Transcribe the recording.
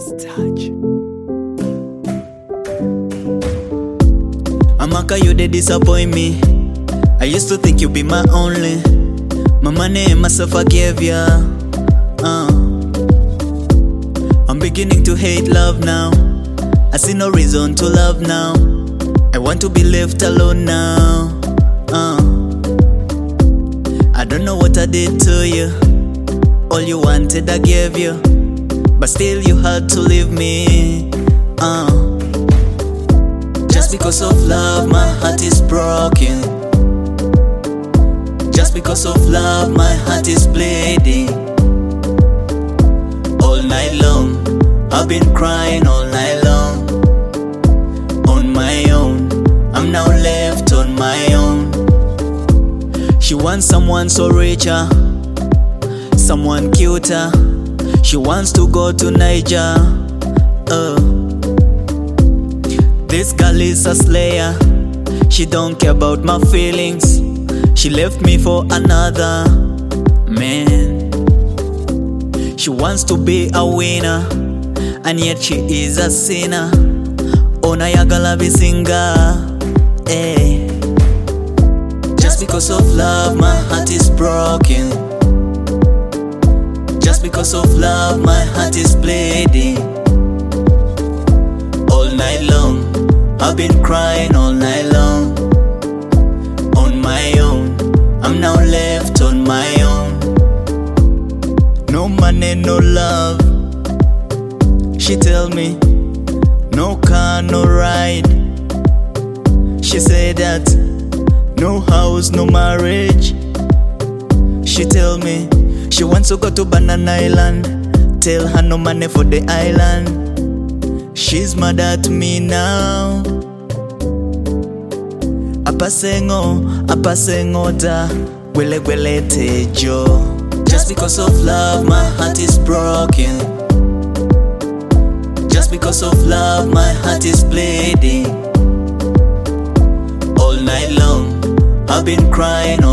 touch. Amaka, you did disappoint me. I used to think you'd be my only. My money and myself I gave ya. I'm beginning to hate love now. I see no reason to love now. I want to be left alone now. I don't know what I did to you. All you wanted I gave you, but still you had to leave me. Just because of love my heart is broken. Just because of love my heart is bleeding. All night long I've been crying all night long. On my own, I'm now left on my own. She wants someone so richer, someone cuter. She wants to go to Niger. This girl is a slayer. She don't care about my feelings. She left me for another man. She wants to be a winner, and yet she is a sinner. Ona yagala bisinga. Just because of love my heart is broken. Just because of love my heart is bleeding. All night long I've been crying all night long. On my own, I'm now left on my own. No money, no love. She tell me, no car, no ride. She said that, no house, no marriage. She tell me, she wants to go to Banana Island. Tell her no money for the island. She's mad at me now. Apasengo da gwele gwele tejo. Just because of love my heart is broken. Just because of love my heart is bleeding. All night long I've been crying